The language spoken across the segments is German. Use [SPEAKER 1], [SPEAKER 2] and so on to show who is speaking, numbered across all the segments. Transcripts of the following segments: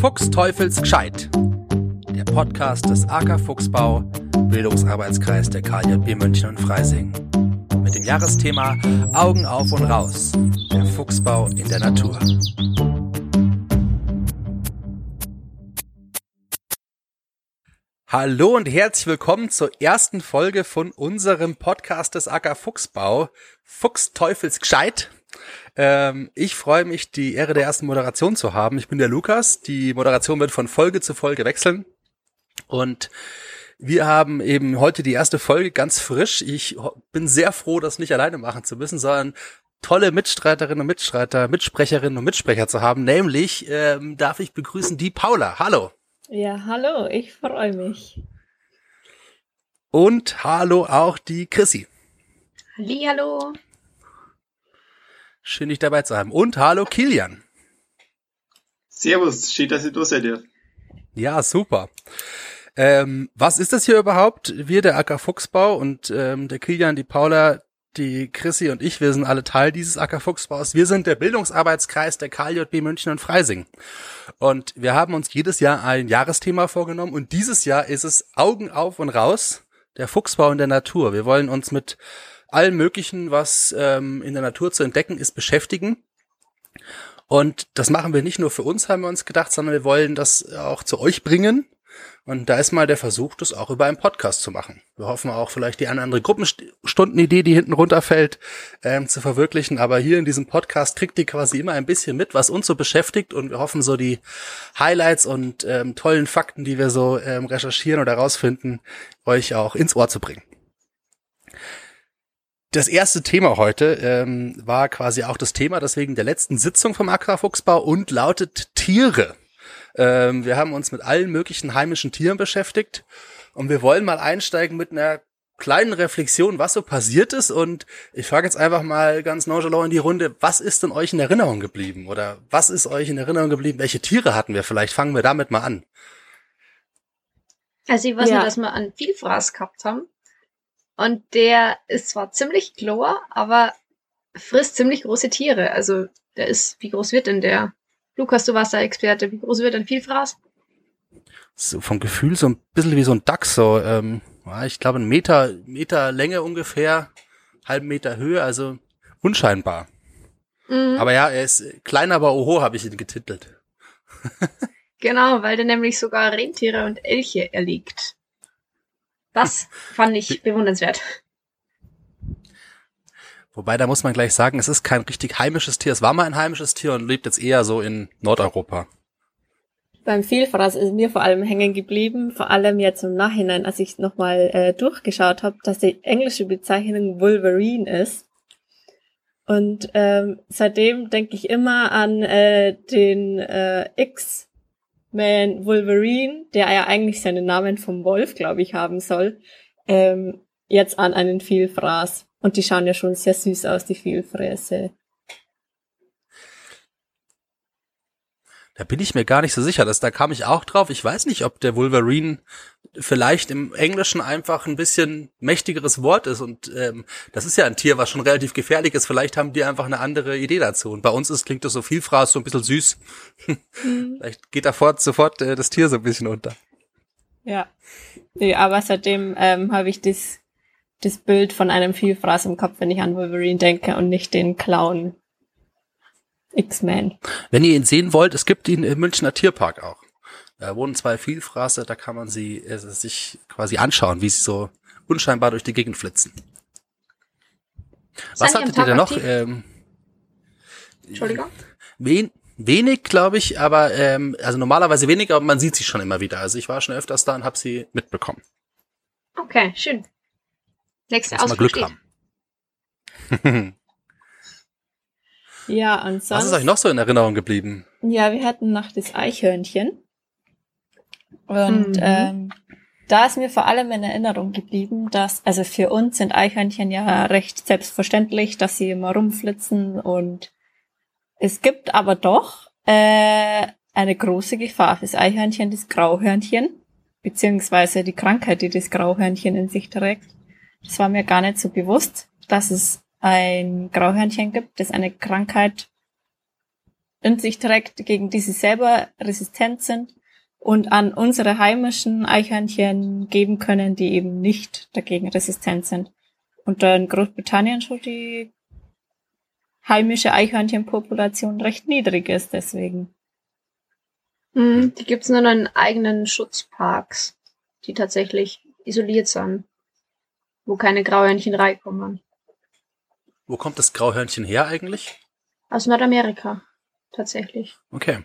[SPEAKER 1] Fuchsteufelsgescheit, der Podcast des AK Fuchsbau, Bildungsarbeitskreis der KJB München und Freising. Mit dem Jahresthema Augen auf und raus, der Fuchsbau in der Natur. Hallo und herzlich willkommen zur ersten Folge von unserem Podcast des AK Fuchsbau, Fuchsteufelsgescheit. Ich freue mich, die Ehre der ersten Moderation zu haben. Ich bin der Lukas. Die Moderation wird von Folge zu Folge wechseln. Und wir haben eben heute die erste Folge ganz frisch. Ich bin sehr froh, das nicht alleine machen zu müssen, sondern tolle Mitstreiterinnen und Mitstreiter, Mitsprecherinnen und Mitsprecher zu haben. Nämlich darf ich begrüßen die Paula. Hallo.
[SPEAKER 2] Ja, hallo. Ich freue mich.
[SPEAKER 1] Und hallo auch die Chrissy.
[SPEAKER 3] Hallihallo.
[SPEAKER 1] Schön, dich dabei zu haben. Und hallo Kilian.
[SPEAKER 4] Servus, schön, dass ihr da seid.
[SPEAKER 1] Ja, super. Was ist das hier überhaupt? Wir, der AK Fuchsbau und der Kilian, die Paula, die Chrissy und ich, wir sind alle Teil dieses AK Fuchsbaus. Wir sind der Bildungsarbeitskreis der KJB München und Freising. Und wir haben uns jedes Jahr ein Jahresthema vorgenommen und dieses Jahr ist es Augen auf und raus, der Fuchsbau in der Natur. Wir wollen uns mit allem Möglichen, was in der Natur zu entdecken ist, beschäftigen. Und das machen wir nicht nur für uns, haben wir uns gedacht, sondern wir wollen das auch zu euch bringen. Und da ist mal der Versuch, das auch über einen Podcast zu machen. Wir hoffen auch vielleicht die eine oder andere Gruppenstundenidee, die hinten runterfällt, zu verwirklichen. Aber hier in diesem Podcast kriegt ihr quasi immer ein bisschen mit, was uns so beschäftigt. Und wir hoffen, so die Highlights und tollen Fakten, die wir so recherchieren oder rausfinden, euch auch ins Ohr zu bringen. Das erste Thema heute war quasi auch das Thema, deswegen der letzten Sitzung vom AK Fuchsbau und lautet Tiere. Wir haben uns mit allen möglichen heimischen Tieren beschäftigt und wir wollen mal einsteigen mit einer kleinen Reflexion, was so passiert ist. Und ich frage jetzt einfach mal ganz nonchalant in die Runde, was ist denn euch in Erinnerung geblieben? Oder was ist euch in Erinnerung geblieben? Welche Tiere hatten wir? Vielleicht fangen wir damit mal an.
[SPEAKER 3] Also ich weiß nur, dass wir einen Vielfraß gehabt haben. Und der ist zwar ziemlich klar, aber frisst ziemlich große Tiere. Also der ist, wie groß wird denn der? Lukas, du warst der Experte. Wie groß wird ein Vielfraß?
[SPEAKER 1] So vom Gefühl so ein bisschen wie so ein Dachs, so ich glaube 1 Meter Länge ungefähr, halben Meter Höhe, also unscheinbar. Mhm. Aber ja, er ist klein, aber oho, habe ich ihn getitelt.
[SPEAKER 3] Genau, weil der nämlich sogar Rentiere und Elche erlegt. Das fand ich bewundernswert.
[SPEAKER 1] Wobei, da muss man gleich sagen, es ist kein richtig heimisches Tier. Es war mal ein heimisches Tier und lebt jetzt eher so in Nordeuropa.
[SPEAKER 2] Beim Vielfraß ist mir vor allem hängen geblieben, vor allem jetzt im Nachhinein, als ich nochmal durchgeschaut habe, dass die englische Bezeichnung Wolverine ist. Und seitdem denke ich immer an den X-Men Wolverine, der ja eigentlich seinen Namen vom Wolf, glaube ich, haben soll, jetzt an einen Vielfraß. Und die schauen ja schon sehr süß aus, die Vielfräße.
[SPEAKER 1] Da bin ich mir gar nicht so sicher. Da kam ich auch drauf. Ich weiß nicht, ob der Wolverine vielleicht im Englischen einfach ein bisschen mächtigeres Wort ist. Und das ist ja ein Tier, was schon relativ gefährlich ist. Vielleicht haben die einfach eine andere Idee dazu. Und bei uns klingt das so Vielfraß, so ein bisschen süß. Vielleicht geht da sofort das Tier so ein bisschen unter.
[SPEAKER 2] Ja, nee, aber seitdem habe ich das Bild von einem Vielfraß im Kopf, wenn ich an Wolverine denke und nicht den Clown X-Men.
[SPEAKER 1] Wenn ihr ihn sehen wollt, es gibt ihn im Münchner Tierpark auch. Da wohnen 2 Vielfraße, da kann man sie sich quasi anschauen, wie sie so unscheinbar durch die Gegend flitzen. Was hattet ihr denn noch?
[SPEAKER 3] Entschuldigung?
[SPEAKER 1] Wenig, glaube ich, aber also normalerweise wenig, aber man sieht sie schon immer wieder. Also ich war schon öfters da und habe sie mitbekommen.
[SPEAKER 3] Okay, schön. Nächste
[SPEAKER 1] Ausflug Glück
[SPEAKER 3] steht.
[SPEAKER 1] Haben.
[SPEAKER 2] Ja, und sonst...
[SPEAKER 1] Was ist euch noch so in Erinnerung geblieben?
[SPEAKER 2] Ja, wir hatten noch das Eichhörnchen. Und da ist mir vor allem in Erinnerung geblieben, dass, also für uns sind Eichhörnchen ja recht selbstverständlich, dass sie immer rumflitzen und es gibt aber doch eine große Gefahr fürs Eichhörnchen, das Grauhörnchen, beziehungsweise die Krankheit, die das Grauhörnchen in sich trägt. Das war mir gar nicht so bewusst, dass es ein Grauhörnchen gibt, das eine Krankheit in sich trägt, gegen die sie selber resistent sind und an unsere heimischen Eichhörnchen geben können, die eben nicht dagegen resistent sind. Und da in Großbritannien schon die heimische Eichhörnchenpopulation recht niedrig ist, deswegen.
[SPEAKER 3] Die gibt's nur in eigenen Schutzparks, die tatsächlich isoliert sind, wo keine Grauhörnchen reinkommen.
[SPEAKER 1] Wo kommt das Grauhörnchen her eigentlich?
[SPEAKER 3] Aus Nordamerika, tatsächlich.
[SPEAKER 1] Okay.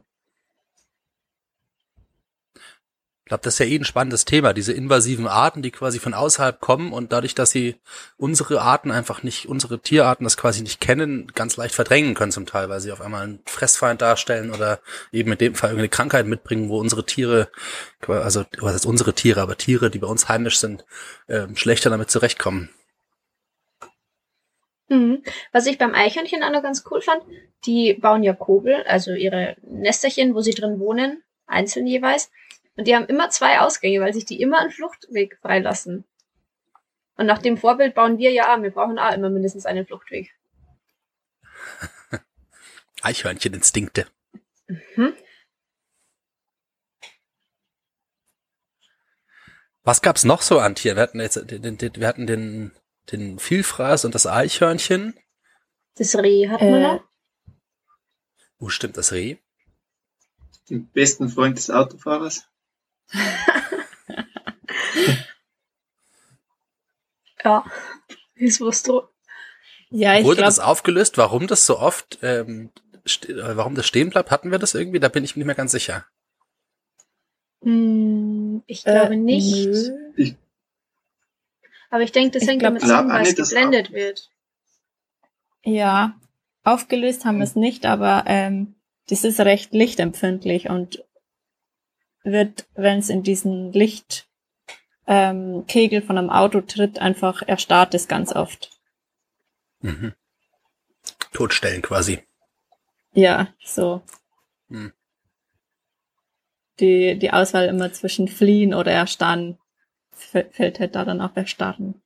[SPEAKER 1] Ich glaube, das ist ja ein spannendes Thema, diese invasiven Arten, die quasi von außerhalb kommen und dadurch, dass sie unsere Tierarten das quasi nicht kennen, ganz leicht verdrängen können zum Teil, weil sie auf einmal einen Fressfeind darstellen oder eben in dem Fall irgendeine Krankheit mitbringen, wo unsere Tiere, also was heißt unsere Tiere, aber Tiere, die bei uns heimisch sind, schlechter damit zurechtkommen.
[SPEAKER 3] Was ich beim Eichhörnchen auch noch ganz cool fand, die bauen ja Kobel, also ihre Nesterchen, wo sie drin wohnen, einzeln jeweils. Und die haben immer 2 Ausgänge, weil sich die immer einen Fluchtweg freilassen. Und nach dem Vorbild bauen wir ja auch. Wir brauchen auch immer mindestens einen Fluchtweg.
[SPEAKER 1] Eichhörncheninstinkte. Was gab's noch so an Tieren? Wir hatten den Vielfraß und das Eichhörnchen.
[SPEAKER 3] Das Reh hat man noch.
[SPEAKER 1] Stimmt, das Reh.
[SPEAKER 4] Den besten Freund des Autofahrers.
[SPEAKER 3] Ja, ist was du.
[SPEAKER 2] Ja, ich
[SPEAKER 1] Wurde
[SPEAKER 2] glaube,
[SPEAKER 1] das aufgelöst, warum das so oft, warum das stehen bleibt? Hatten wir das irgendwie? Da bin ich mir nicht mehr ganz sicher.
[SPEAKER 3] Ich glaube nicht.
[SPEAKER 2] nö.
[SPEAKER 3] Aber ich denke, das
[SPEAKER 2] Ich
[SPEAKER 3] hängt
[SPEAKER 2] glaub,
[SPEAKER 3] damit zusammen, weil es
[SPEAKER 4] das
[SPEAKER 3] geblendet wird.
[SPEAKER 2] Ja, aufgelöst haben wir es nicht, aber das ist recht lichtempfindlich und wird, wenn es in diesen Lichtkegel von einem Auto tritt, einfach erstarrt es ganz oft.
[SPEAKER 1] Mhm. Totstellen quasi.
[SPEAKER 2] Ja, so.
[SPEAKER 1] Hm.
[SPEAKER 2] Die Auswahl immer zwischen fliehen oder erstarren fällt halt da dann auch erstarren.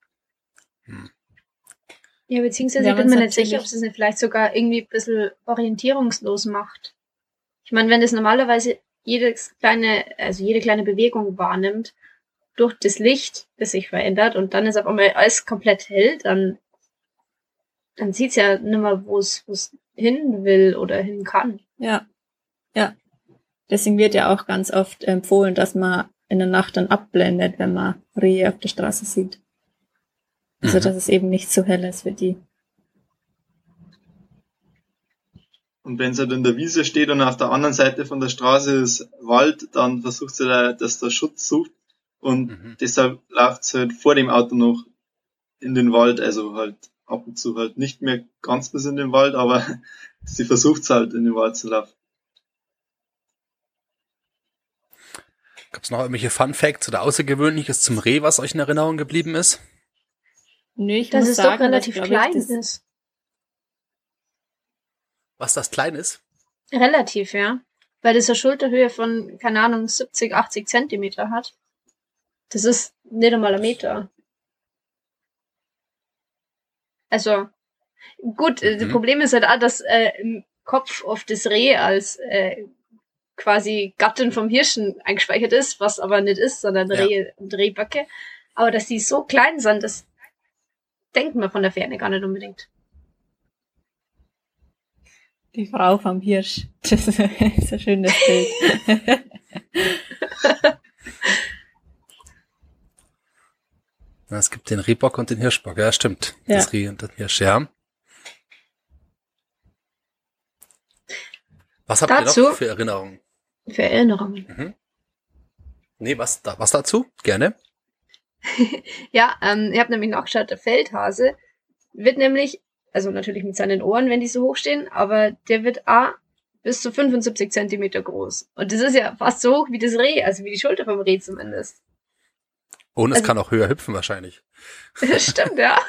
[SPEAKER 3] Ja, beziehungsweise
[SPEAKER 2] Wir
[SPEAKER 3] ich
[SPEAKER 2] haben
[SPEAKER 3] bin mir
[SPEAKER 2] uns
[SPEAKER 3] nicht sicher, ob es nicht vielleicht sogar irgendwie ein bisschen orientierungslos macht. Ich meine, wenn das normalerweise jede kleine Bewegung wahrnimmt, durch das Licht, das sich verändert, und dann ist auf einmal alles komplett hell, dann sieht's ja nicht mehr, wo es hin will oder hin kann.
[SPEAKER 2] Ja. Deswegen wird ja auch ganz oft empfohlen, dass man in der Nacht dann abblendet, wenn man Rehe auf der Straße sieht. Also, dass es eben nicht so hell ist für die.
[SPEAKER 4] Und wenn sie halt in der Wiese steht und auf der anderen Seite von der Straße ist Wald, dann versucht sie da, dass der Schutz sucht. Und deshalb läuft sie halt vor dem Auto noch in den Wald, also halt ab und zu halt nicht mehr ganz bis in den Wald, aber sie versucht halt in den Wald zu laufen.
[SPEAKER 1] Gab's noch irgendwelche Fun Facts oder Außergewöhnliches zum Reh, was euch in Erinnerung geblieben ist?
[SPEAKER 2] Nö, ich
[SPEAKER 3] Dass
[SPEAKER 2] muss
[SPEAKER 3] es
[SPEAKER 2] sagen,
[SPEAKER 3] doch relativ
[SPEAKER 2] dass,
[SPEAKER 3] klein
[SPEAKER 2] das,
[SPEAKER 3] ist.
[SPEAKER 1] Was das klein ist?
[SPEAKER 3] Relativ, ja. Weil das eine Schulterhöhe von, keine Ahnung, 70, 80 Zentimeter hat. Das ist nicht einmal ein Meter. Also, gut, das Problem ist halt auch, dass im Kopf oft das Reh als quasi Gattin vom Hirschen eingespeichert ist, was aber nicht ist, sondern Reh und Rehböcke. Aber dass die so klein sind, das denkt man von der Ferne gar nicht unbedingt.
[SPEAKER 2] die Frau vom Hirsch. Das ist ein schönes Bild.
[SPEAKER 1] Ja, es gibt den Rehbock und den Hirschbock, ja, stimmt.
[SPEAKER 2] Ja.
[SPEAKER 1] Das Reh und den Hirsch, ja. Was habt ihr
[SPEAKER 3] Dazu?
[SPEAKER 1] noch für Erinnerungen?
[SPEAKER 3] Für Erinnerungen.
[SPEAKER 1] Nee, was dazu? Gerne.
[SPEAKER 3] Ja, ich habe nämlich nachgeschaut, der Feldhase wird nämlich, also natürlich mit seinen Ohren, wenn die so hoch stehen, aber der wird bis zu 75 Zentimeter groß. Und das ist ja fast so hoch wie das Reh, also wie die Schulter vom Reh zumindest.
[SPEAKER 1] Und es
[SPEAKER 3] Also-
[SPEAKER 1] kann auch höher hüpfen wahrscheinlich.
[SPEAKER 3] Das stimmt, ja.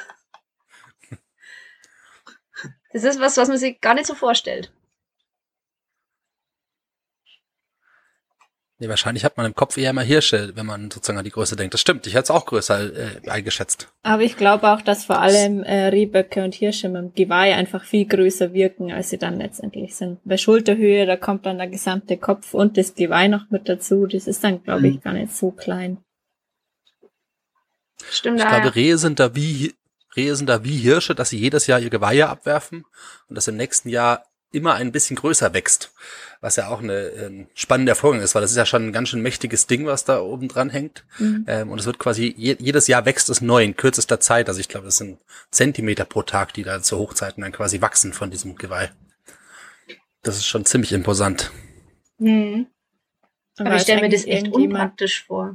[SPEAKER 3] Das ist was man sich gar nicht so vorstellt.
[SPEAKER 1] Nee, wahrscheinlich hat man im Kopf eher immer Hirsche, wenn man sozusagen an die Größe denkt. Das stimmt, ich hätte es auch größer eingeschätzt.
[SPEAKER 2] Aber ich glaube auch, dass vor allem Rehböcke und Hirsche mit dem Geweih einfach viel größer wirken, als sie dann letztendlich sind. Bei Schulterhöhe, da kommt dann der gesamte Kopf und das Geweih noch mit dazu. Das ist dann, glaube ich, gar nicht so klein.
[SPEAKER 3] Stimmt,
[SPEAKER 1] Ich glaube, Rehe sind da wie Hirsche, dass sie jedes Jahr ihr Geweih und das im nächsten Jahr immer ein bisschen größer wächst. Was ja auch eine spannende Erfahrung ist, weil das ist ja schon ein ganz schön mächtiges Ding, was da oben dran hängt.
[SPEAKER 2] Mhm.
[SPEAKER 1] Und es wird quasi, jedes Jahr wächst es neu in kürzester Zeit. Also ich glaube, das sind Zentimeter pro Tag, die da zu Hochzeiten dann quasi wachsen von diesem Geweih. Das ist schon ziemlich imposant.
[SPEAKER 3] Mhm. Aber ich stelle mir das echt
[SPEAKER 2] irgendjemand
[SPEAKER 3] unpraktisch vor.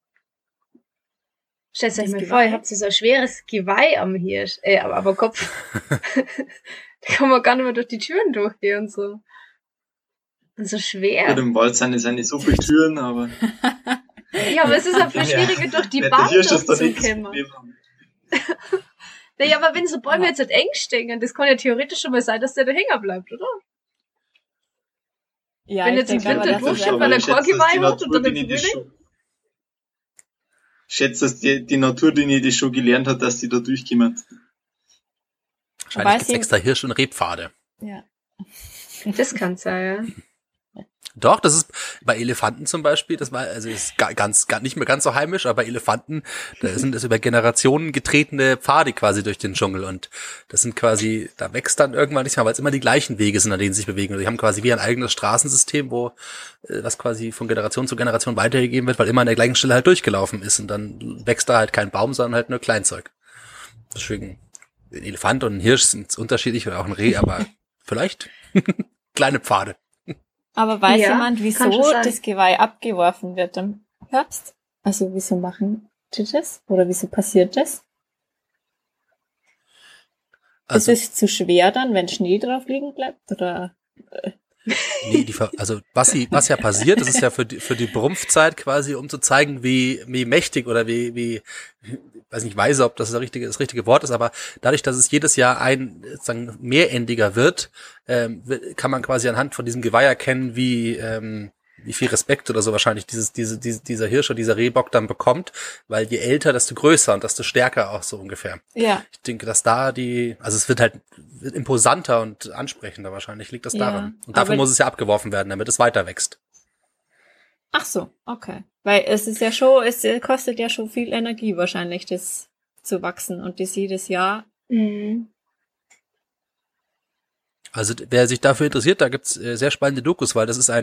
[SPEAKER 3] Stellt euch
[SPEAKER 2] Das
[SPEAKER 3] mal
[SPEAKER 2] Geweih?
[SPEAKER 3] vor, ihr habt so ein schweres Geweih am Hirsch, aber Kopf. Da kann man gar nicht mehr durch die Türen durchgehen und so. Und so schwer.
[SPEAKER 4] Gut, im Wald sind es ja nicht so viele Türen, aber
[SPEAKER 3] Ja, aber es ist auch viel schwieriger, durch die
[SPEAKER 4] der
[SPEAKER 3] Bahn
[SPEAKER 4] Hirsch ist da nicht das
[SPEAKER 3] durchzukommen.
[SPEAKER 4] Problem haben.
[SPEAKER 3] Naja, aber wenn so Bäume jetzt halt eng stecken, das kann ja theoretisch schon mal sein, dass der da hängen bleibt, oder?
[SPEAKER 2] Ja,
[SPEAKER 3] Wenn
[SPEAKER 2] ich
[SPEAKER 3] jetzt im
[SPEAKER 2] denke aber,
[SPEAKER 3] Winter
[SPEAKER 2] das ist
[SPEAKER 3] durchsteht,
[SPEAKER 2] einfach-
[SPEAKER 3] weil er
[SPEAKER 4] Ich schätze,
[SPEAKER 3] kein Geweih
[SPEAKER 4] dass
[SPEAKER 3] hat und dann
[SPEAKER 4] die
[SPEAKER 3] im Frühling.
[SPEAKER 4] Ich schätze, dass die Natur, die schon gelernt hat, dass die da durchkommen.
[SPEAKER 1] Wahrscheinlich
[SPEAKER 2] Weiß
[SPEAKER 1] gibt's
[SPEAKER 2] ich-
[SPEAKER 1] extra Hirsch- und Rebpfade.
[SPEAKER 2] Ja.
[SPEAKER 3] Das kann sein,
[SPEAKER 1] Doch, das ist bei Elefanten zum Beispiel, das war, also ist ganz nicht mehr ganz so heimisch, aber bei Elefanten, da sind es über Generationen getretene Pfade quasi durch den Dschungel und das sind quasi, da wächst dann irgendwann nicht mehr, weil es immer die gleichen Wege sind, an denen sie sich bewegen. Und die haben quasi wie ein eigenes Straßensystem, wo was quasi von Generation zu Generation weitergegeben wird, weil immer an der gleichen Stelle halt durchgelaufen ist und dann wächst da halt kein Baum, sondern halt nur Kleinzeug. Deswegen, ein Elefant und ein Hirsch sind unterschiedlich oder auch ein Reh, aber vielleicht kleine Pfade.
[SPEAKER 2] Aber weiß
[SPEAKER 3] Ja,
[SPEAKER 2] jemand,
[SPEAKER 3] kann
[SPEAKER 2] wieso
[SPEAKER 3] schon sein.
[SPEAKER 2] das Geweih abgeworfen wird im Herbst? Also wieso machen die das? Oder wieso passiert das?
[SPEAKER 1] Also,
[SPEAKER 2] ist es zu schwer dann, wenn Schnee drauf liegen bleibt? Oder
[SPEAKER 1] nee, also was ja passiert, das ist ja für die Brumpfzeit quasi, um zu zeigen, wie mächtig oder wie weiß nicht, weise, ob das richtige Wort ist, aber dadurch, dass es jedes Jahr sozusagen mehrendiger wird, kann man quasi anhand von diesem Geweih erkennen, wie viel Respekt oder so wahrscheinlich dieser Hirsch oder dieser Rehbock dann bekommt, weil je älter, desto größer und desto stärker auch so ungefähr.
[SPEAKER 2] ja.
[SPEAKER 1] Ich denke, dass da also es wird imposanter und ansprechender wahrscheinlich, liegt das
[SPEAKER 2] Ja,
[SPEAKER 1] daran. Und dafür
[SPEAKER 2] aber-
[SPEAKER 1] muss es ja abgeworfen werden, damit es weiter wächst.
[SPEAKER 2] Ach so, okay. Weil es ist ja schon, es kostet ja schon viel Energie wahrscheinlich, das zu wachsen und das jedes Jahr.
[SPEAKER 3] Mhm.
[SPEAKER 1] Also wer sich dafür interessiert, da gibt's sehr spannende Dokus, weil das ist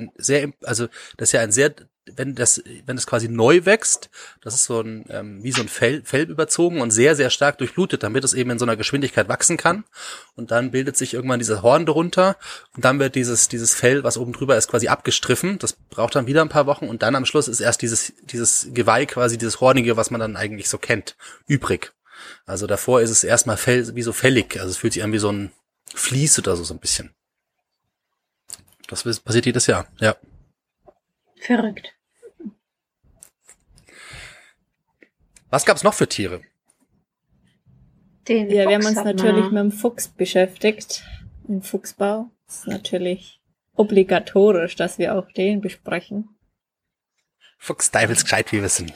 [SPEAKER 1] wenn das quasi neu wächst, das ist so ein wie so ein Fell überzogen und sehr, sehr stark durchblutet, damit es eben in so einer Geschwindigkeit wachsen kann. Und dann bildet sich irgendwann dieser Horn drunter und dann wird dieses Fell, was oben drüber ist, quasi abgestriffen. Das braucht dann wieder ein paar Wochen und dann am Schluss ist erst dieses Geweih quasi, dieses Hornige, was man dann eigentlich so kennt, übrig. Also davor ist es erstmal wie so fällig, also es fühlt sich an wie so ein Vlies oder so ein bisschen. Das passiert jedes Jahr, ja.
[SPEAKER 3] Verrückt.
[SPEAKER 1] Was gab's noch für Tiere?
[SPEAKER 3] Den
[SPEAKER 2] Ja, wir haben
[SPEAKER 3] Fuchs
[SPEAKER 2] uns
[SPEAKER 3] hat
[SPEAKER 2] natürlich
[SPEAKER 3] man.
[SPEAKER 2] mit dem Fuchs beschäftigt, im Fuchsbau. Das ist natürlich obligatorisch, dass wir auch den besprechen.
[SPEAKER 1] Fuchsteufels gescheit, wie wir sind.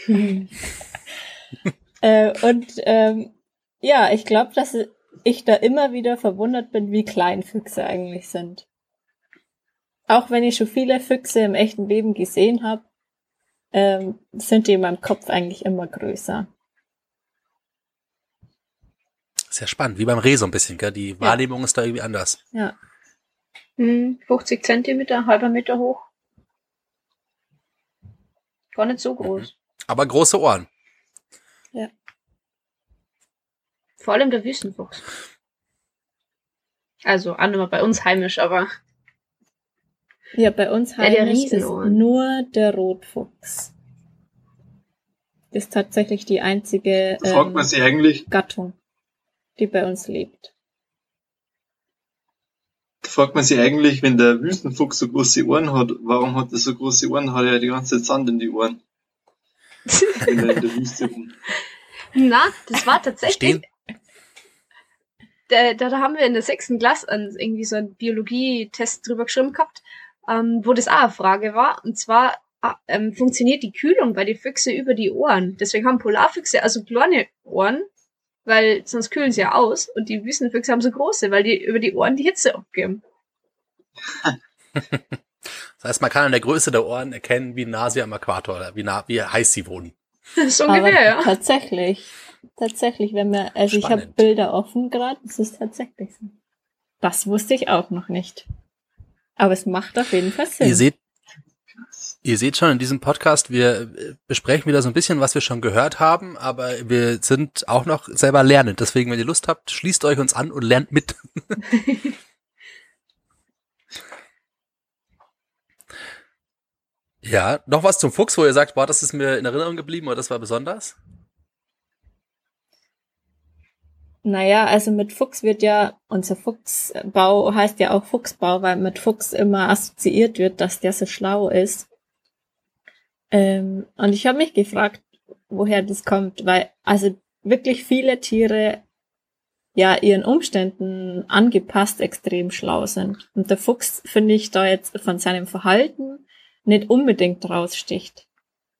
[SPEAKER 2] Ja, ich glaube, dass ich da immer wieder verwundert bin, wie klein Füchse eigentlich sind. Auch wenn ich schon viele Füchse im echten Leben gesehen habe, sind die in meinem Kopf eigentlich immer größer.
[SPEAKER 1] Sehr spannend, wie beim Reh so ein bisschen, gell? Die Wahrnehmung ist da irgendwie anders.
[SPEAKER 2] Ja.
[SPEAKER 3] 50 Zentimeter, halber Meter hoch. Gar nicht so groß.
[SPEAKER 1] Aber große Ohren.
[SPEAKER 2] Ja.
[SPEAKER 3] Vor allem der Wüstenfuchs. Also, auch nicht mal bei uns heimisch, aber
[SPEAKER 2] Ja, bei uns
[SPEAKER 3] Ja, der
[SPEAKER 2] heimisch ist
[SPEAKER 3] Riesenohren.
[SPEAKER 2] nur der Rotfuchs. Ist tatsächlich die einzige
[SPEAKER 4] Fragt man sich eigentlich,
[SPEAKER 2] Gattung, die bei uns lebt.
[SPEAKER 4] wenn der Wüstenfuchs so große Ohren hat, warum hat er so große Ohren? Hat er ja die ganze Zeit Sand in die Ohren. Wenn er in der Wüste rum.
[SPEAKER 3] na, das war tatsächlich,
[SPEAKER 1] Stehen.
[SPEAKER 3] da haben wir in der 6. Klasse irgendwie so einen Biologietest drüber geschrieben gehabt, wo das auch eine Frage war. Und zwar funktioniert die Kühlung bei den Füchse über die Ohren. Deswegen haben Polarfüchse also kleine Ohren, weil sonst kühlen sie ja aus. Und die Wüstenfüchse haben so große, weil die über die Ohren die Hitze abgeben.
[SPEAKER 1] Das heißt, man kann an der Größe der Ohren erkennen, wie nah sie am Äquator oder wie heiß sie wohnen.
[SPEAKER 3] So ungefähr, ja.
[SPEAKER 2] Tatsächlich, wenn wir, also ich habe Bilder offen gerade, das ist tatsächlich so. Das wusste ich auch noch nicht. Aber es macht auf jeden Fall Sinn.
[SPEAKER 1] Ihr seht schon in diesem Podcast, wir besprechen wieder so ein bisschen, was wir schon gehört haben, aber wir sind auch noch selber lernend. Deswegen, wenn ihr Lust habt, schließt euch uns an und lernt mit. Ja, noch was zum Fuchs, wo ihr sagt, boah, das ist mir in Erinnerung geblieben oder das war besonders?
[SPEAKER 2] Naja, also mit Fuchs wird ja, unser Fuchsbau heißt ja auch Fuchsbau, weil mit Fuchs immer assoziiert wird, dass der so schlau ist. Und ich habe mich gefragt, woher das kommt, weil also wirklich viele Tiere ja ihren Umständen angepasst extrem schlau sind. Und der Fuchs, finde ich, da jetzt von seinem Verhalten nicht unbedingt raussticht.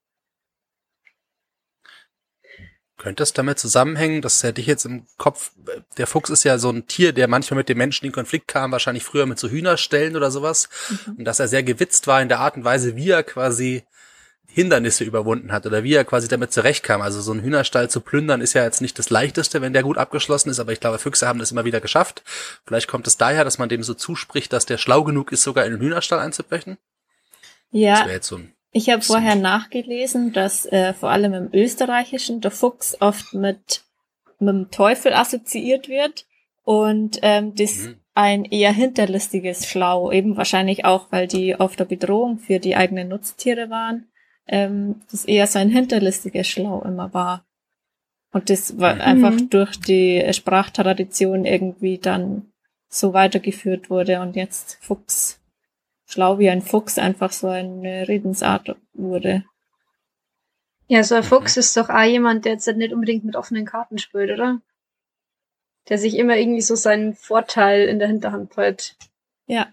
[SPEAKER 1] Könnte es damit zusammenhängen, das hätte ich jetzt im Kopf, der Fuchs ist ja so ein Tier, der manchmal mit den Menschen in Konflikt kam, wahrscheinlich früher mit so Hühnerstellen oder sowas, und dass er sehr gewitzt war in der Art und Weise, wie er quasi Hindernisse überwunden hat oder wie er quasi damit zurechtkam. Also so einen Hühnerstall zu plündern ist ja jetzt nicht das Leichteste, wenn der gut abgeschlossen ist, aber ich glaube, Füchse haben das immer wieder geschafft. Vielleicht kommt es daher, dass man dem so zuspricht, dass der schlau genug ist, sogar in den Hühnerstall einzubrechen.
[SPEAKER 2] Ja,
[SPEAKER 1] Das wäre jetzt so ein
[SPEAKER 2] ich habe vorher nachgelesen, dass vor allem im Österreichischen der Fuchs oft mit dem Teufel assoziiert wird und das ein eher hinterlistiges Schlau, eben wahrscheinlich auch, weil die oft eine Bedrohung für die eigenen Nutztiere waren, das eher so ein hinterlistiges Schlau immer war. Und das war einfach durch die Sprachtradition irgendwie dann so weitergeführt wurde und jetzt Fuchs, schlau wie ein Fuchs, einfach so eine Redensart wurde.
[SPEAKER 3] Ja, so ein Fuchs ist doch auch jemand, der jetzt nicht unbedingt mit offenen Karten spielt, oder? Der sich immer irgendwie so seinen Vorteil in der Hinterhand hält.
[SPEAKER 2] Ja.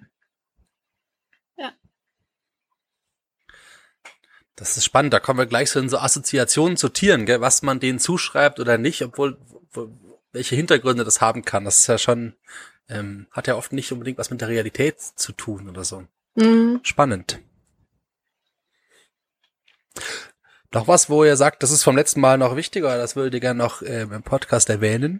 [SPEAKER 1] Das ist spannend, da kommen wir gleich so in so Assoziationen zu Tieren, gell, was man denen zuschreibt oder nicht, obwohl welche Hintergründe das haben kann. Das ist ja schon, hat ja oft nicht unbedingt was mit der Realität zu tun oder so. Spannend. Noch was, wo ihr sagt, das ist vom letzten Mal noch wichtiger, oder das würdet ihr gerne noch im Podcast erwähnen?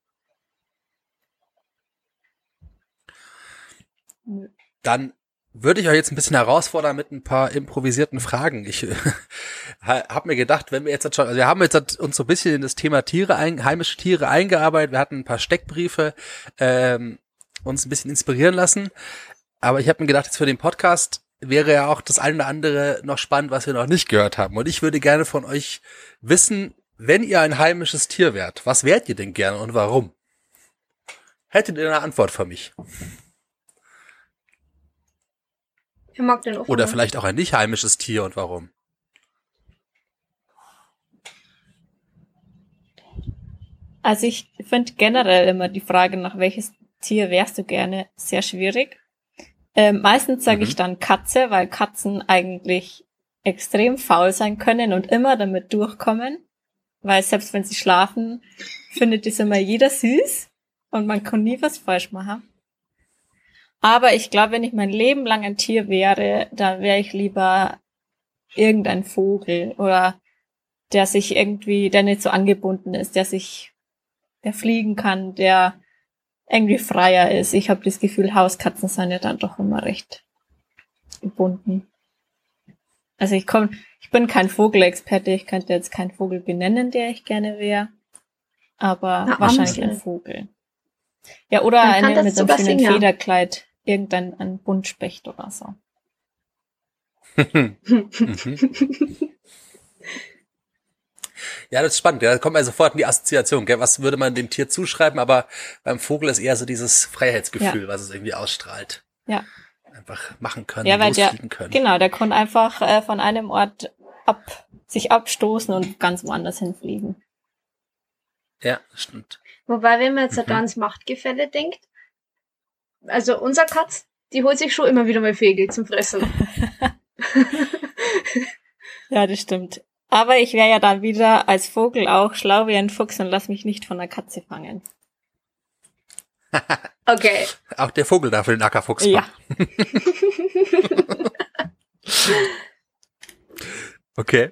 [SPEAKER 1] Dann würde ich euch jetzt ein bisschen herausfordern mit ein paar improvisierten Fragen. Ich habe mir gedacht, wenn wir jetzt schon, also wir haben jetzt uns so ein bisschen in das Thema heimische Tiere eingearbeitet, wir hatten ein paar Steckbriefe, uns ein bisschen inspirieren lassen, aber ich habe mir gedacht, jetzt für den Podcast wäre ja auch das eine oder andere noch spannend, was wir noch nicht gehört haben. Und ich würde gerne von euch wissen, wenn ihr ein heimisches Tier wärt, was wärt ihr denn gerne und warum? Hättet ihr eine Antwort für mich?
[SPEAKER 3] Ich mag den auch.
[SPEAKER 1] Oder vielleicht auch ein nicht heimisches Tier und warum?
[SPEAKER 2] Also ich finde generell immer die Frage, nach welches Tier wärst du gerne, sehr schwierig. Meistens sage ich dann Katze, weil Katzen eigentlich extrem faul sein können und immer damit durchkommen, weil selbst wenn sie schlafen, findet das immer jeder süß und man kann nie was falsch machen. Aber ich glaube, wenn ich mein Leben lang ein Tier wäre, dann wäre ich lieber irgendein Vogel oder der nicht so angebunden ist, der fliegen kann, der irgendwie freier ist. Ich habe das Gefühl, Hauskatzen sind ja dann doch immer recht gebunden. Also ich bin kein Vogelexperte, ich könnte jetzt keinen Vogel benennen, der ich gerne wäre, aber wahrscheinlich ein Vogel. Ja, oder eine mit so einem schönen Federkleid, ein Buntspecht oder so.
[SPEAKER 1] Ja, das ist spannend. Da kommt man sofort in die Assoziation. Gell? Was würde man dem Tier zuschreiben? Aber beim Vogel ist eher so dieses Freiheitsgefühl, was es irgendwie ausstrahlt.
[SPEAKER 2] Ja.
[SPEAKER 1] Einfach machen können,
[SPEAKER 2] ja, weil
[SPEAKER 1] losfliegen können.
[SPEAKER 2] Genau, der kann einfach von einem Ort sich abstoßen und ganz woanders hinfliegen.
[SPEAKER 1] Ja, stimmt.
[SPEAKER 3] Wobei, wenn man jetzt da ans Machtgefälle denkt, also unser Katz, die holt sich schon immer wieder mal Vögel zum Fressen.
[SPEAKER 2] Ja, das stimmt. Aber ich wäre ja dann wieder als Vogel auch schlau wie ein Fuchs und lass mich nicht von der Katze fangen.
[SPEAKER 3] Okay.
[SPEAKER 1] Auch der Vogel darf den Ackerfuchsbau.
[SPEAKER 2] Ja.
[SPEAKER 1] Okay.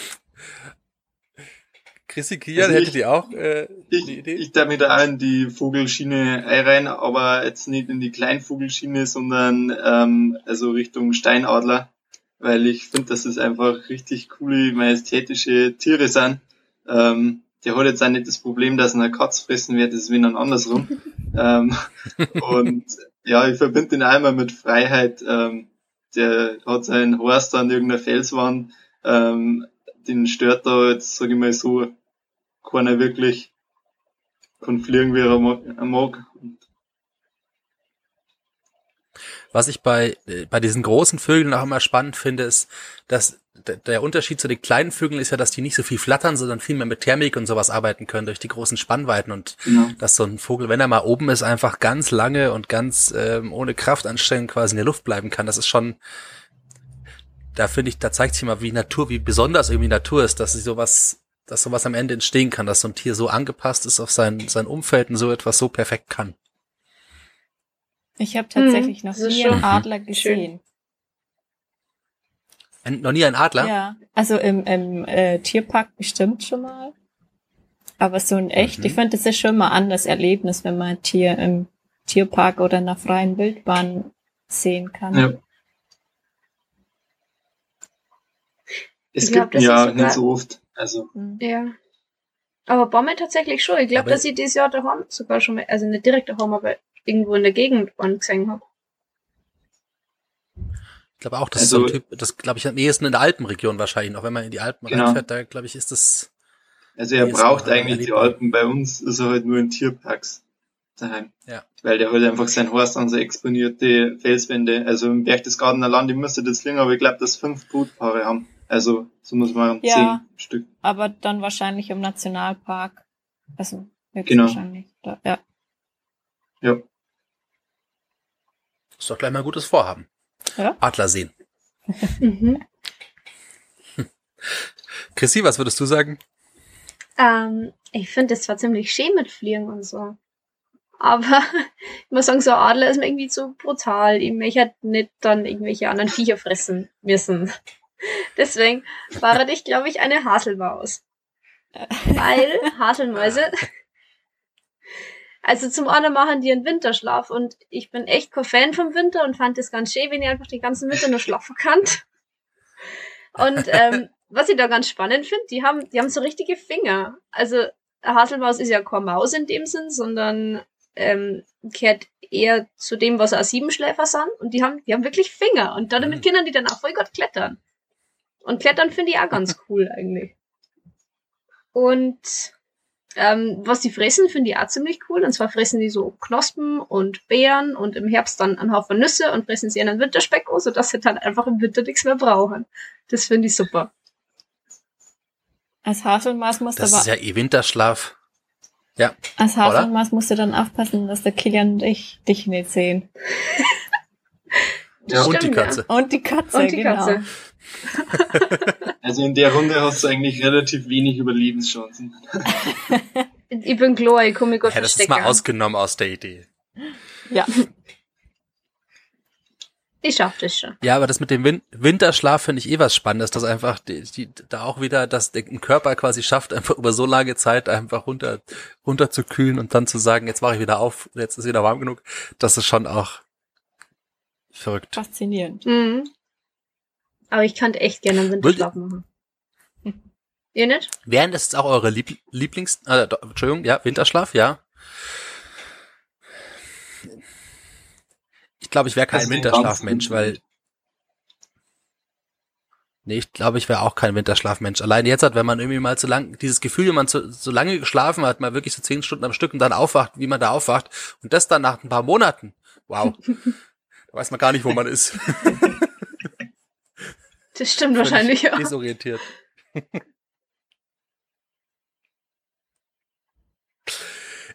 [SPEAKER 1] Chrissy, Kian,
[SPEAKER 4] Also
[SPEAKER 1] hättet ihr auch eine
[SPEAKER 4] Ich
[SPEAKER 1] Idee?
[SPEAKER 4] darf mich da auch in die Vogelschiene einreihen, aber jetzt nicht in die Kleinvogelschiene, sondern also Richtung Steinadler, weil ich finde, dass es einfach richtig coole, majestätische Tiere sind. Der hat jetzt auch nicht das Problem, dass eine Katz fressen wird, das ist wie dann andersrum. Und ja, ich verbinde den einmal mit Freiheit. Der hat seinen Horst an irgendeiner Felswand, den stört da jetzt, sag ich mal so, keiner wirklich, kann fliegen, wie er mag.
[SPEAKER 1] Was ich bei diesen großen Vögeln auch immer spannend finde, ist, dass der Unterschied zu den kleinen Vögeln ist ja, dass die nicht so viel flattern, sondern viel mehr mit Thermik und sowas arbeiten können durch die großen Spannweiten und
[SPEAKER 4] Genau.
[SPEAKER 1] dass so ein Vogel, wenn er mal oben ist, einfach ganz lange und ganz ohne Kraftanstrengung quasi in der Luft bleiben kann. Das ist schon, da finde ich, da zeigt sich mal, wie besonders irgendwie Natur ist, dass sowas am Ende entstehen kann, dass so ein Tier so angepasst ist auf sein Umfeld und so etwas so perfekt kann.
[SPEAKER 2] Ich habe tatsächlich noch
[SPEAKER 3] das ist
[SPEAKER 2] nie
[SPEAKER 3] schon
[SPEAKER 2] einen Adler gesehen.
[SPEAKER 1] Noch nie ein Adler?
[SPEAKER 2] Ja, also im Tierpark bestimmt schon mal. Aber so in echt, ich finde, das ist schon mal ein anderes Erlebnis, wenn man ein Tier im Tierpark oder in einer freien Wildbahn sehen kann.
[SPEAKER 4] Ja. Es
[SPEAKER 3] Ich glaub,
[SPEAKER 4] gibt
[SPEAKER 3] das
[SPEAKER 4] ja
[SPEAKER 3] ist sogar-
[SPEAKER 4] nicht so oft. Also,
[SPEAKER 3] Ja. Aber Bombe tatsächlich schon. Ich glaube,
[SPEAKER 1] Aber-
[SPEAKER 3] dass ich dieses Jahr daheim sogar schon mal, also nicht direkt daheim, aber irgendwo in der Gegend gesehen habe.
[SPEAKER 1] Ich glaube auch, das
[SPEAKER 4] Also-
[SPEAKER 1] ist so ein Typ, das glaube ich am ehesten in der Alpenregion wahrscheinlich, noch wenn man in die Alpen
[SPEAKER 4] Genau.
[SPEAKER 1] reinfährt, da glaube ich ist das,
[SPEAKER 4] also er
[SPEAKER 1] Nee, ist
[SPEAKER 4] braucht
[SPEAKER 1] noch
[SPEAKER 4] eigentlich die
[SPEAKER 1] erlebbar.
[SPEAKER 4] Alpen. Bei uns ist er halt nur in Tierparks daheim.
[SPEAKER 1] Ja.
[SPEAKER 4] Weil der halt einfach sein Horst an so exponierte Felswände, also im Berchtesgadener Land, ich müsste das liegen, aber ich glaube, dass 5 Brutpaare haben. Also, so muss man
[SPEAKER 2] Ja.
[SPEAKER 4] 10 Stück.
[SPEAKER 2] Aber dann wahrscheinlich im Nationalpark. Also
[SPEAKER 4] Genau.
[SPEAKER 2] höchstwahrscheinlich. Da, ja.
[SPEAKER 4] Ja.
[SPEAKER 1] ist doch gleich mal ein gutes Vorhaben.
[SPEAKER 2] Ja.
[SPEAKER 1] Adler sehen.
[SPEAKER 3] Mhm.
[SPEAKER 1] Chrissy, was würdest du sagen?
[SPEAKER 3] Ich finde das zwar ziemlich schön mit Fliegen und so. Aber ich muss sagen, so ein Adler ist mir irgendwie zu brutal. Ich möchte halt nicht dann irgendwelche anderen Viecher fressen müssen. Deswegen war ich, glaube ich, eine Haselmaus. Weil Haselmäuse, also zum einen machen die einen Winterschlaf und ich bin echt kein Fan vom Winter und fand das ganz schön, wenn ich einfach den ganzen Winter nur schlafen kann. Und was ich da ganz spannend finde, die haben so richtige Finger. Also eine Haselmaus ist ja keine Maus in dem Sinn, sondern gehört eher zu dem, was auch Siebenschläfer sind. Und die haben wirklich Finger. Und damit können die dann auch voll gut klettern. Und klettern finde ich auch ganz cool eigentlich. Und was die fressen, finde ich auch ziemlich cool. Und zwar fressen die so Knospen und Beeren und im Herbst dann einen Haufen Nüsse und fressen sie einen Winterspeck aus, sodass sie dann einfach im Winter nichts mehr brauchen. Das finde ich super.
[SPEAKER 2] Als Haselmaus musst du
[SPEAKER 1] Das
[SPEAKER 2] aber
[SPEAKER 1] ist ja Winterschlaf. Ja.
[SPEAKER 2] als Haselmaus musst du dann aufpassen, dass der Kilian und ich dich nicht sehen.
[SPEAKER 4] Ja.
[SPEAKER 1] Und die
[SPEAKER 3] Stimmt,
[SPEAKER 1] Katze.
[SPEAKER 2] Und die Katze,
[SPEAKER 3] Und die
[SPEAKER 2] genau.
[SPEAKER 3] Katze.
[SPEAKER 4] Also in der Runde hast du eigentlich relativ wenig Überlebenschancen.
[SPEAKER 3] Ich bin klar, ich komme mich gut
[SPEAKER 1] Ja, das ist
[SPEAKER 3] verstecken.
[SPEAKER 1] mal ausgenommen aus der Idee.
[SPEAKER 2] Ja.
[SPEAKER 3] Ich schaff das schon.
[SPEAKER 1] Ja, aber das mit dem Winterschlaf finde ich was Spannendes, dass einfach da auch wieder, dass der Körper quasi schafft, einfach über so lange Zeit einfach runter zu kühlen und dann zu sagen, jetzt mache ich wieder auf, jetzt ist wieder warm genug. Das ist schon auch verrückt.
[SPEAKER 2] Faszinierend.
[SPEAKER 3] Mhm. Aber ich kann echt gerne einen Winterschlaf machen. Ihr nicht?
[SPEAKER 1] Wären das jetzt auch eure Entschuldigung, ja, Winterschlaf, ja. Ich glaube, ich wäre kein
[SPEAKER 4] Das ist
[SPEAKER 1] Winterschlafmensch,
[SPEAKER 4] ganz
[SPEAKER 1] weil nee, ich glaube, ich wäre auch kein Winterschlafmensch. Allein jetzt wenn man irgendwie mal dieses Gefühl, wenn man so lange geschlafen hat, mal wirklich so 10 Stunden am Stück und dann aufwacht, wie man da aufwacht und das dann nach ein paar Monaten. Wow. Da weiß man gar nicht, wo man ist.
[SPEAKER 3] Das stimmt wahrscheinlich, ja.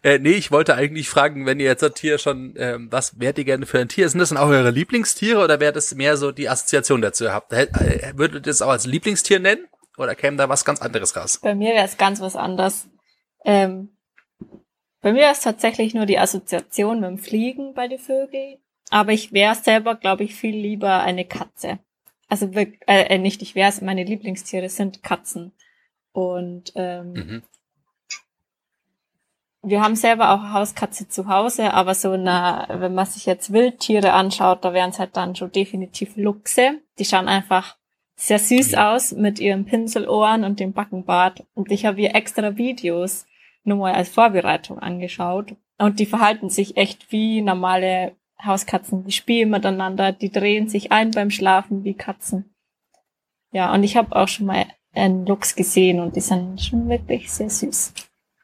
[SPEAKER 1] Nee, ich wollte eigentlich fragen, wenn ihr jetzt das Tier schon, was wärt ihr gerne für ein Tier? Sind das dann auch eure Lieblingstiere oder wäre das mehr so die Assoziation dazu habt? Würdet ihr das auch als Lieblingstier nennen? Oder käme da was ganz anderes raus?
[SPEAKER 2] Bei mir wäre es ganz was anderes. Bei mir ist tatsächlich nur die Assoziation mit dem Fliegen bei den Vögeln. Aber ich wäre selber, glaube ich, viel lieber eine Katze. Also nicht ich wäre es, meine Lieblingstiere sind Katzen. Und wir haben selber auch eine Hauskatze zu Hause, aber wenn man sich jetzt Wildtiere anschaut, da wären es halt dann schon definitiv Luchse. Die schauen einfach sehr süß aus mit ihren Pinselohren und dem Backenbart. Und ich habe hier extra Videos nur mal als Vorbereitung angeschaut. Und die verhalten sich echt wie normale Hauskatzen. Die spielen miteinander, die drehen sich ein beim Schlafen wie Katzen. Ja, und ich habe auch schon mal einen Luchs gesehen und die sind schon wirklich sehr süß.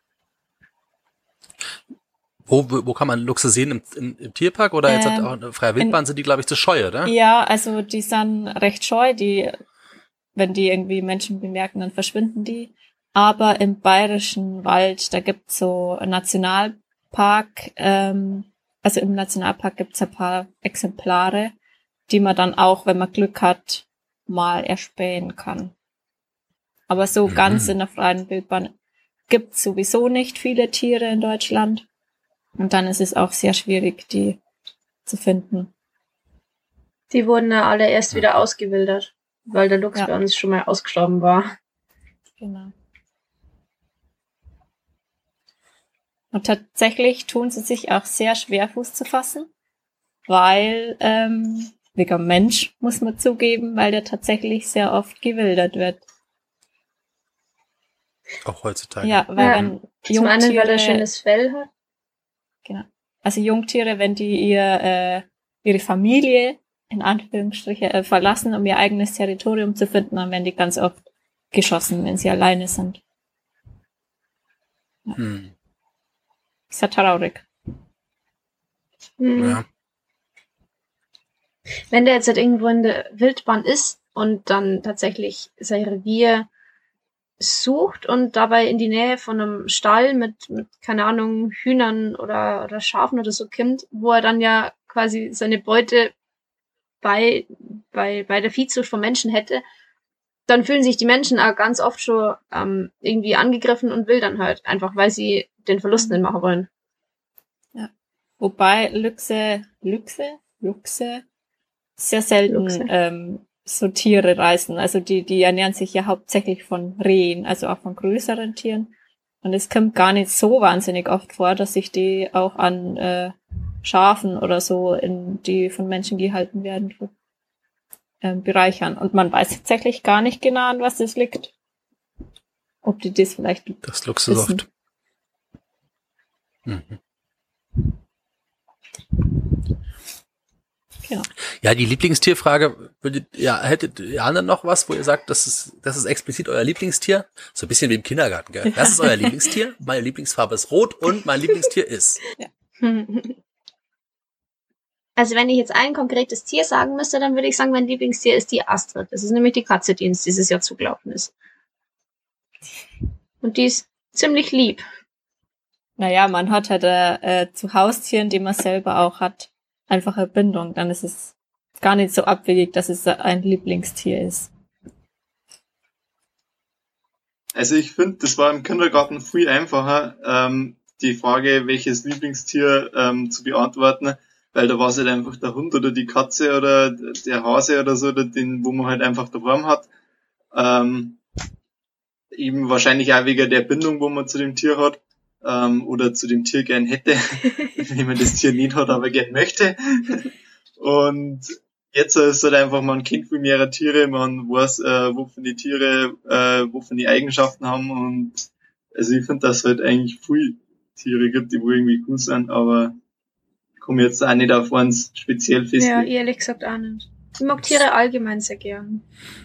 [SPEAKER 1] Wo kann man Luchse sehen? Im Tierpark oder jetzt auch in der freien Wildbahn sind die, glaube ich, zu scheu, oder?
[SPEAKER 2] Ja, also die sind recht scheu, wenn die irgendwie Menschen bemerken, dann verschwinden die. Aber im Bayerischen Wald, da gibt's so einen Nationalpark, also im Nationalpark gibt's ein paar Exemplare, die man dann auch, wenn man Glück hat, mal erspähen kann. Aber so ganz in der freien Wildbahn gibt's sowieso nicht viele Tiere in Deutschland. Und dann ist es auch sehr schwierig, die zu finden.
[SPEAKER 3] Die wurden ja alle erst wieder ausgewildert, weil der Luchs bei uns schon mal ausgestorben war.
[SPEAKER 2] Genau. Und tatsächlich tun sie sich auch sehr schwer, Fuß zu fassen, weil, wegen Mensch, muss man zugeben, weil der tatsächlich sehr oft gewildert wird.
[SPEAKER 1] Auch heutzutage.
[SPEAKER 2] Ja, weil wenn
[SPEAKER 3] Zum einen, weil er schönes Fell hat.
[SPEAKER 2] Genau. Also Jungtiere, wenn die ihre Familie in Anführungsstrichen verlassen, um ihr eigenes Territorium zu finden, dann werden die ganz oft geschossen, wenn sie alleine sind. Ja. Ist ja traurig.
[SPEAKER 1] Ja.
[SPEAKER 3] Wenn der jetzt halt irgendwo in der Wildbahn ist und dann tatsächlich sein Revier sucht und dabei in die Nähe von einem Stall mit keine Ahnung, Hühnern oder Schafen oder so kommt, wo er dann ja quasi seine Beute bei der Viehzucht von Menschen hätte, dann fühlen sich die Menschen auch ganz oft schon irgendwie angegriffen und wildern halt, einfach weil sie den Verlust nicht machen wollen.
[SPEAKER 2] Ja. Wobei Luchse sehr selten so Tiere reißen. Also die ernähren sich ja hauptsächlich von Rehen, also auch von größeren Tieren. Und es kommt gar nicht so wahnsinnig oft vor, dass sich die auch an Schafen oder so, die von Menschen gehalten werden, bereichern. Und man weiß tatsächlich gar nicht genau, an was das liegt. Ob die das vielleicht
[SPEAKER 1] das Luchsesoft.
[SPEAKER 2] Genau.
[SPEAKER 1] Ja, die Lieblingstierfrage, hättet ihr anderen noch was, wo ihr sagt, das ist explizit euer Lieblingstier? So ein bisschen wie im Kindergarten, gell? Das ist euer Lieblingstier, meine Lieblingsfarbe ist rot und mein Lieblingstier ist.
[SPEAKER 3] Ja. Also wenn ich jetzt ein konkretes Tier sagen müsste, dann würde ich sagen, mein Lieblingstier ist die Astrid. Das ist nämlich die Katze, die uns dieses Jahr zugelaufen ist. Und die ist ziemlich lieb.
[SPEAKER 2] Naja, man hat halt zu Haustieren, die man selber auch hat, einfach eine Bindung. Dann ist es gar nicht so abwegig, dass es ein Lieblingstier ist.
[SPEAKER 4] Also ich finde, das war im Kindergarten viel einfacher, die Frage, welches Lieblingstier zu beantworten, weil da war es halt einfach der Hund oder die Katze oder der Hase oder so, wo man halt einfach daheim hat. Eben wahrscheinlich auch wegen der Bindung, wo man zu dem Tier hat. Oder zu dem Tier gern hätte, wenn man das Tier nicht hat, aber gern möchte. Und jetzt ist halt einfach, man kennt viel mehrere Tiere, man weiß, wovon die Tiere, wovon die Eigenschaften haben, und also ich finde, dass es halt eigentlich viele Tiere gibt, die wohl irgendwie cool sind, aber ich komme jetzt auch nicht auf eins speziell festlegen.
[SPEAKER 3] Ja, ehrlich gesagt auch nicht. Ich mag Tiere allgemein sehr gern.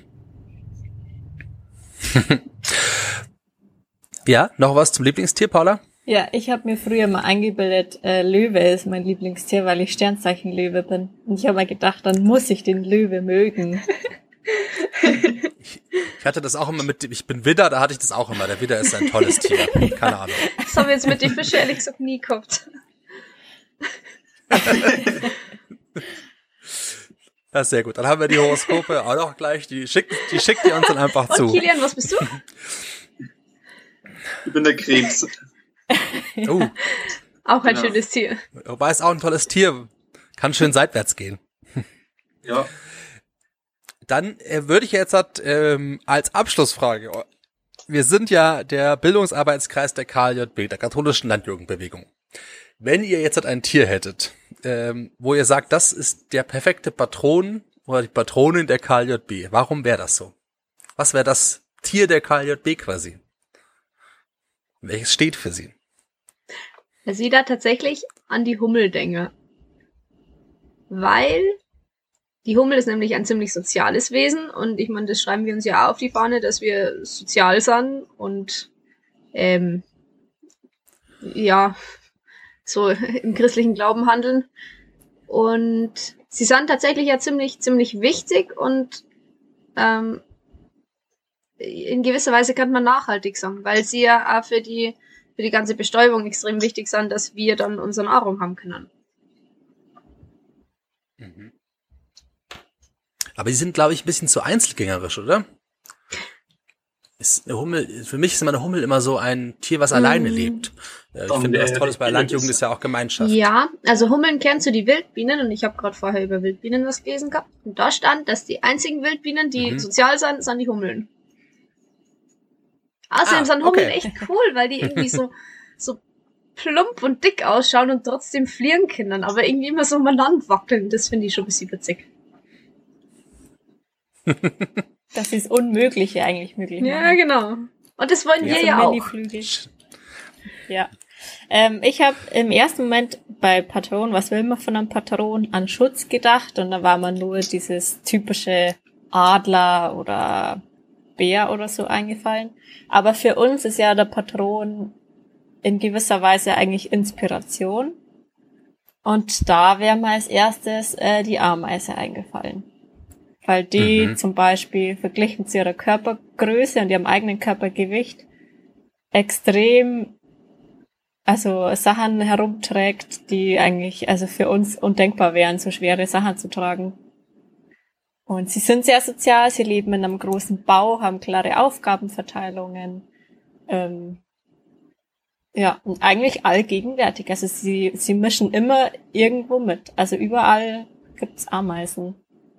[SPEAKER 1] Ja, noch was zum Lieblingstier, Paula?
[SPEAKER 2] Ja, ich habe mir früher mal eingebildet, Löwe ist mein Lieblingstier, weil ich Sternzeichen Löwe bin. Und ich habe mir gedacht, dann muss ich den Löwe mögen.
[SPEAKER 1] Ich hatte das auch immer ich bin Widder, da hatte ich das auch immer. Der Widder ist ein tolles Tier. Keine Ahnung.
[SPEAKER 3] Das haben wir jetzt mit den Fischen ehrlich gesagt nie gehabt.
[SPEAKER 1] Ja, sehr gut. Dann haben wir die Horoskope auch noch gleich. Die schickt ihr uns dann einfach zu.
[SPEAKER 3] Und Kilian, was bist du?
[SPEAKER 4] Ich bin der Krebs.
[SPEAKER 3] Auch ein
[SPEAKER 4] Genau.
[SPEAKER 3] schönes Tier.
[SPEAKER 1] Wobei es auch ein tolles Tier. Kann schön seitwärts gehen.
[SPEAKER 4] Ja.
[SPEAKER 1] Dann würde ich jetzt als Abschlussfrage, wir sind ja der Bildungsarbeitskreis der KJB, der katholischen Landjugendbewegung. Wenn ihr jetzt ein Tier hättet, wo ihr sagt, das ist der perfekte Patron oder die Patronin der KJB, warum wäre das so? Was wäre das Tier der KJB quasi? Welches steht für sie?
[SPEAKER 3] Also ich da tatsächlich an die Hummel denke. Weil die Hummel ist nämlich ein ziemlich soziales Wesen und ich meine, das schreiben wir uns ja auch auf die Fahne, dass wir sozial sind und ja, so im christlichen Glauben handeln. Und sie sind tatsächlich ja ziemlich wichtig und in gewisser Weise kann man nachhaltig sagen, weil sie ja auch für die ganze Bestäubung extrem wichtig sind, dass wir dann unsere Nahrung haben können.
[SPEAKER 1] Mhm. Aber die sind, glaube ich, ein bisschen zu einzelgängerisch, oder? Ist eine Hummel, für mich ist eine Hummel immer so ein Tier, was alleine lebt. Ich finde, was Tolles bei Landjugend ist ja auch Gemeinschaft.
[SPEAKER 3] Ja, also Hummeln kennen zu die Wildbienen und ich habe gerade vorher über Wildbienen was gelesen gehabt. Und da stand, dass die einzigen Wildbienen, die sozial sind, sind die Hummeln. Außerdem sind Hummeln echt cool, weil die irgendwie so plump und dick ausschauen und trotzdem fliegen können, aber irgendwie immer so umeinander wackeln. Das finde ich schon ein bisschen witzig.
[SPEAKER 2] Dass sie das Unmögliche eigentlich möglich machen.
[SPEAKER 3] Ja, genau. Und das wollen wir ja auch.
[SPEAKER 2] Ja. Ich habe im ersten Moment bei Patron, was will man von einem Patron, an Schutz gedacht und da war man nur dieses typische Adler oder Bär oder so eingefallen. Aber für uns ist ja der Patron in gewisser Weise eigentlich Inspiration. Und da wäre mir als erstes die Ameise eingefallen. Weil die zum Beispiel verglichen zu ihrer Körpergröße und ihrem eigenen Körpergewicht extrem, also Sachen herumträgt, die eigentlich also für uns undenkbar wären, so schwere Sachen zu tragen. Und sie sind sehr sozial, sie leben in einem großen Bau, haben klare Aufgabenverteilungen. Ja, und eigentlich allgegenwärtig. Also sie mischen immer irgendwo mit. Also überall gibt's Ameisen.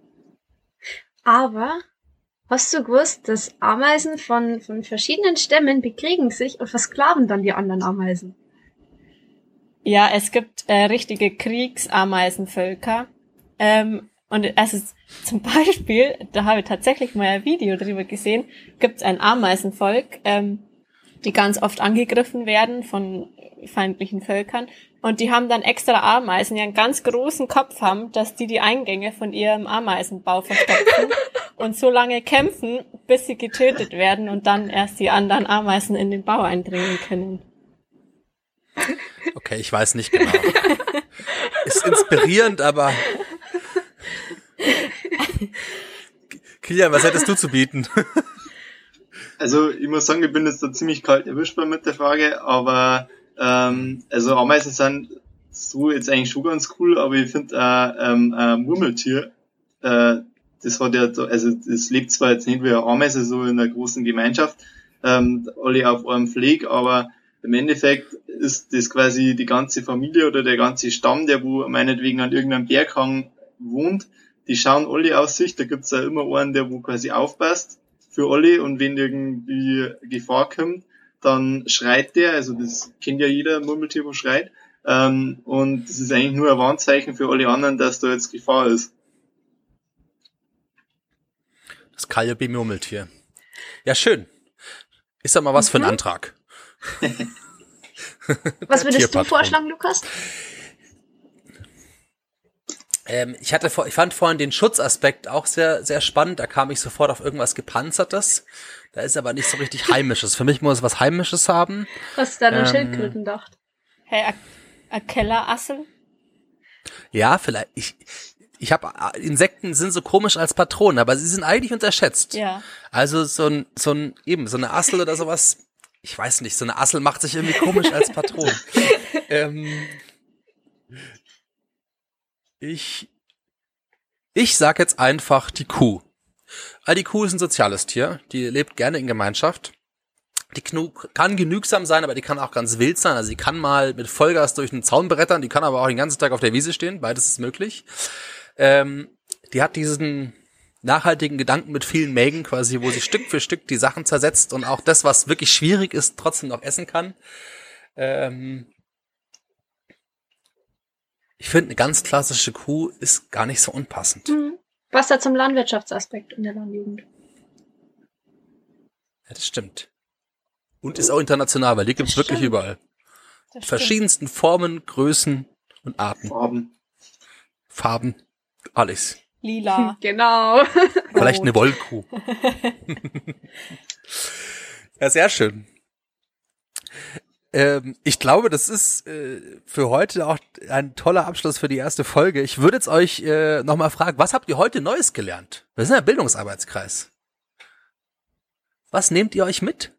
[SPEAKER 3] Aber hast du gewusst, dass Ameisen von verschiedenen Stämmen bekriegen sich und versklaven dann die anderen Ameisen?
[SPEAKER 2] Ja, es gibt richtige Kriegsameisenvölker. Und also zum Beispiel, da habe ich tatsächlich mal ein Video drüber gesehen, gibt es ein Ameisenvolk, die ganz oft angegriffen werden von feindlichen Völkern. Und die haben dann extra Ameisen, die einen ganz großen Kopf haben, dass die Eingänge von ihrem Ameisenbau verstopfen und so lange kämpfen, bis sie getötet werden und dann erst die anderen Ameisen in den Bau eindringen können.
[SPEAKER 1] Okay, ich weiß nicht genau. Ist inspirierend, aber Kilian, was hättest du zu bieten?
[SPEAKER 4] Also ich muss sagen, ich bin jetzt da ziemlich kalt erwischbar mit der Frage, aber also Ameisen sind so jetzt eigentlich schon ganz cool, aber ich finde ein Murmeltier, das hat ja, also das lebt zwar jetzt nicht wie eine Ameise so in einer großen Gemeinschaft, alle auf einem Pfleg, aber im Endeffekt ist das quasi die ganze Familie oder der ganze Stamm, der wo meinetwegen an irgendeinem Berghang wohnt, die schauen alle auf sich, da gibt's ja immer einen, der wo quasi aufpasst für alle und wenn irgendwie Gefahr kommt, dann schreit der, also das kennt ja jeder Murmeltier, wo schreit, und das ist eigentlich nur ein Warnzeichen für alle anderen, dass da jetzt Gefahr ist.
[SPEAKER 1] Das KJB-Murmeltier. Ja, schön. Ist doch mal was für ein Antrag.
[SPEAKER 3] Was würdest du vorschlagen, Lukas?
[SPEAKER 1] Ich fand vorhin den Schutzaspekt auch sehr, sehr spannend. Da kam ich sofort auf irgendwas Gepanzertes. Da ist aber nicht so richtig Heimisches. Für mich muss es was Heimisches haben.
[SPEAKER 3] Hast du da an Schildkröten gedacht?
[SPEAKER 2] Hey, ein Kellerassel?
[SPEAKER 1] Ja, vielleicht. Insekten sind so komisch als Patronen, aber sie sind eigentlich unterschätzt.
[SPEAKER 2] Ja.
[SPEAKER 1] Also so eine Assel oder sowas, ich weiß nicht, so eine Assel macht sich irgendwie komisch als Patron. Ich sag jetzt einfach die Kuh. Weil die Kuh ist ein soziales Tier, die lebt gerne in Gemeinschaft. Die kann genügsam sein, aber die kann auch ganz wild sein. Also die kann mal mit Vollgas durch einen Zaun brettern, die kann aber auch den ganzen Tag auf der Wiese stehen, beides ist möglich. Die hat diesen nachhaltigen Gedanken mit vielen Mägen quasi, wo sie Stück für Stück die Sachen zersetzt und auch das, was wirklich schwierig ist, trotzdem noch essen kann. Ich finde, eine ganz klassische Kuh ist gar nicht so unpassend.
[SPEAKER 3] Was da zum Landwirtschaftsaspekt in der Landjugend?
[SPEAKER 1] Ja, das stimmt. Und ist auch international, weil die gibt's wirklich überall. Verschiedensten Formen, Größen und Arten. Farben. Alles.
[SPEAKER 2] Lila.
[SPEAKER 3] Genau.
[SPEAKER 1] Vielleicht eine Wollkuh. Ja, sehr schön. Ich glaube, das ist für heute auch ein toller Abschluss für die erste Folge. Ich würde jetzt euch nochmal fragen, was habt ihr heute Neues gelernt? Wir sind ja Bildungsarbeitskreis. Was nehmt ihr euch mit?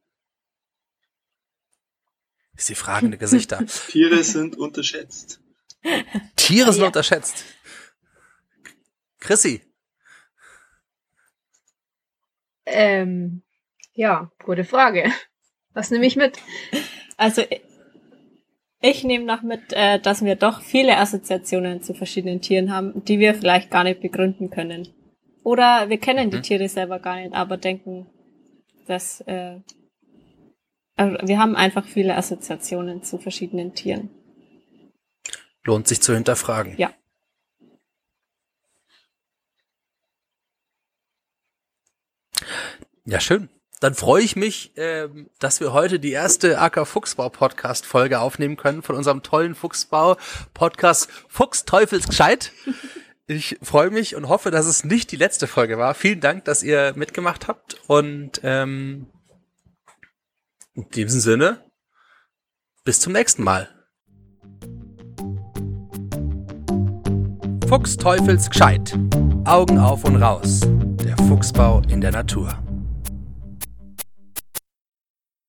[SPEAKER 1] Ist die fragende Gesichter.
[SPEAKER 4] Tiere sind unterschätzt.
[SPEAKER 1] Tiere sind unterschätzt. Chrissy.
[SPEAKER 3] Ja, gute Frage. Was nehme ich mit?
[SPEAKER 2] Also ich nehme noch mit, dass wir doch viele Assoziationen zu verschiedenen Tieren haben, die wir vielleicht gar nicht begründen können. Oder wir kennen die Tiere selber gar nicht, aber denken, dass wir haben einfach viele Assoziationen zu verschiedenen Tieren.
[SPEAKER 1] Lohnt sich zu hinterfragen.
[SPEAKER 2] Ja.
[SPEAKER 1] Ja, schön. Dann freue ich mich, dass wir heute die erste AK Fuchsbau Podcast Folge aufnehmen können von unserem tollen Fuchsbau Podcast Fuchs Teufels gescheit. Ich freue mich und hoffe, dass es nicht die letzte Folge war. Vielen Dank, dass ihr mitgemacht habt und in diesem Sinne bis zum nächsten Mal. Fuchs Teufels gescheit. Augen auf und raus. Der Fuchsbau in der Natur.